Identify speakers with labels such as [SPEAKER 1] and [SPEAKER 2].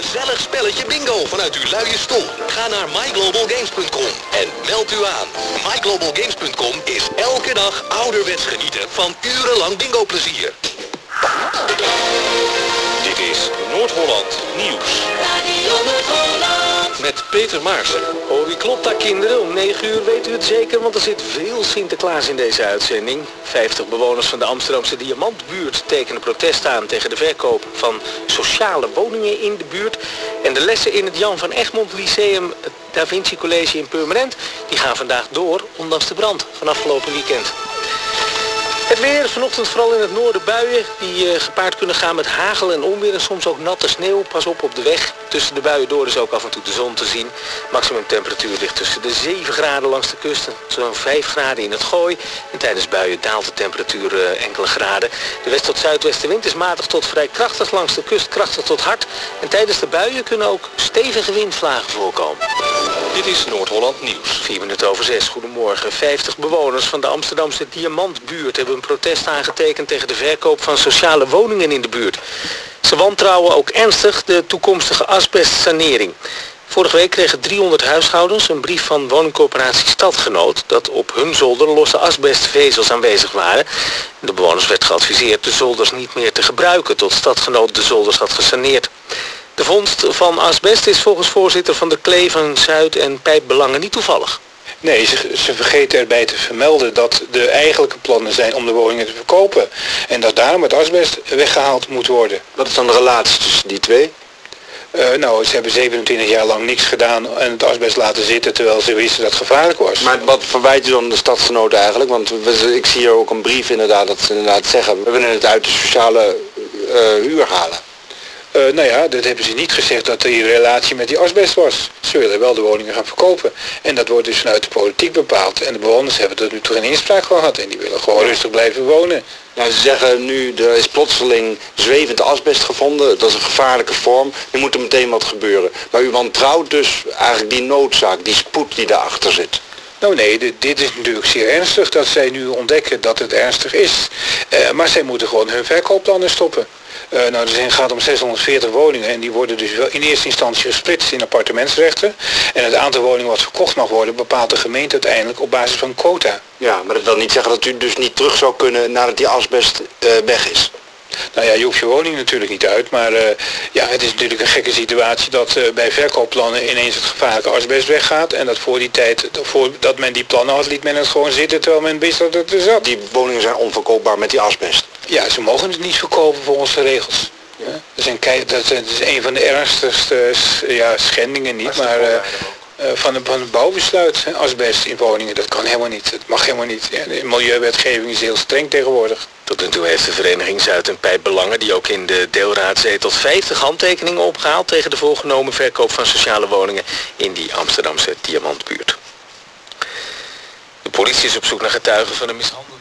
[SPEAKER 1] gezellig spelletje bingo vanuit uw luie stoel. Ga naar myglobalgames.com en meld u aan. myglobalgames.com is elke dag ouderwets genieten van urenlang bingo plezier. Dit is Noord-Holland Nieuws. Radio Noord-Holland. Met Peter Maarsen.
[SPEAKER 2] Oh, wie klopt daar, kinderen? Om 9 uur weet u het zeker, want er zit veel Sinterklaas in deze uitzending. 50 bewoners van de Amsterdamse Diamantbuurt tekenen protest aan tegen de verkoop van sociale woningen in de buurt. En de lessen in het Jan van Egmond Lyceum, het Da Vinci College in Purmerend, die gaan vandaag door, ondanks de brand van afgelopen weekend. Het weer, vanochtend vooral in het noorden buien die gepaard kunnen gaan met hagel en onweer en soms ook natte sneeuw. Pas op de weg. Tussen de buien door is ook af en toe de zon te zien. Maximumtemperatuur ligt tussen de 7 graden langs de kust en zo'n 5 graden in het Gooi. En tijdens buien daalt de temperatuur enkele graden. De west- tot zuidwestenwind is matig tot vrij krachtig, langs de kust krachtig tot hard. En tijdens de buien kunnen ook stevige windvlagen voorkomen.
[SPEAKER 1] Dit is Noord-Holland Nieuws.
[SPEAKER 2] 4 minuten over 6, goedemorgen. 50 bewoners van de Amsterdamse Diamantbuurt hebben een protest aangetekend tegen de verkoop van sociale woningen in de buurt. Ze wantrouwen ook ernstig de toekomstige asbestsanering. Vorige week kregen 300 huishoudens een brief van woningcorporatie Stadgenoot dat op hun zolder losse asbestvezels aanwezig waren. De bewoners werd geadviseerd de zolders niet meer te gebruiken tot Stadgenoot de zolders had gesaneerd. De vondst van asbest is volgens voorzitter van de Klee van Zuid- en Pijpbelangen niet toevallig.
[SPEAKER 3] Nee, ze vergeten erbij te vermelden dat de eigenlijke plannen zijn om de woningen te verkopen. En dat daarom het asbest weggehaald moet worden.
[SPEAKER 4] Wat is dan de relatie tussen die twee?
[SPEAKER 3] Ze hebben 27 jaar lang niks gedaan en het asbest laten zitten terwijl ze wisten dat het gevaarlijk was.
[SPEAKER 4] Maar wat verwijt je dan de stadsgenoten eigenlijk? Want ik zie hier ook een brief inderdaad dat ze inderdaad zeggen, we willen het uit de sociale huur halen.
[SPEAKER 3] Dat hebben ze niet gezegd dat er die relatie met die asbest was. Ze willen wel de woningen gaan verkopen. En dat wordt dus vanuit de politiek bepaald. En de bewoners hebben tot nu toe geen inspraak gehad. En die willen gewoon rustig blijven wonen.
[SPEAKER 4] Nou, ze zeggen nu, er is plotseling zwevend asbest gevonden. Dat is een gevaarlijke vorm. Er moet er meteen wat gebeuren. Maar u wantrouwt dus eigenlijk die noodzaak, die spoed die daarachter zit.
[SPEAKER 3] Nou nee, dit is natuurlijk zeer ernstig dat zij nu ontdekken dat het ernstig is. Maar zij moeten gewoon hun verkoopplannen stoppen. Er gaat om 640 woningen en die worden dus wel in eerste instantie gesplitst in appartementsrechten. En het aantal woningen wat verkocht mag worden bepaalt de gemeente uiteindelijk op basis van quota.
[SPEAKER 4] Ja, maar dat wil niet zeggen dat u dus niet terug zou kunnen nadat die asbest weg is.
[SPEAKER 3] Nou ja, je hoeft je woning natuurlijk niet uit, maar het is natuurlijk een gekke situatie dat bij verkoopplannen ineens het gevaarlijke asbest weggaat en dat voor die tijd, voordat men die plannen had, liet men het gewoon zitten terwijl men wist dat het er zat.
[SPEAKER 4] Die woningen zijn onverkoopbaar met die asbest.
[SPEAKER 3] Ja, ze mogen het niet verkopen volgens de regels. Ja. Dat is een van de ernstigste schendingen niet, maar van het bouwbesluit, asbest in woningen, dat kan helemaal niet. Dat mag helemaal niet. Ja, de milieuwetgeving is heel streng tegenwoordig.
[SPEAKER 2] Tot nu toe heeft de vereniging Zuid- en Pijpbelangen, die ook in de deelraad zit, tot 50 handtekeningen opgehaald tegen de voorgenomen verkoop van sociale woningen in die Amsterdamse Diamantbuurt. De politie is op zoek naar getuigen van een mishandeling.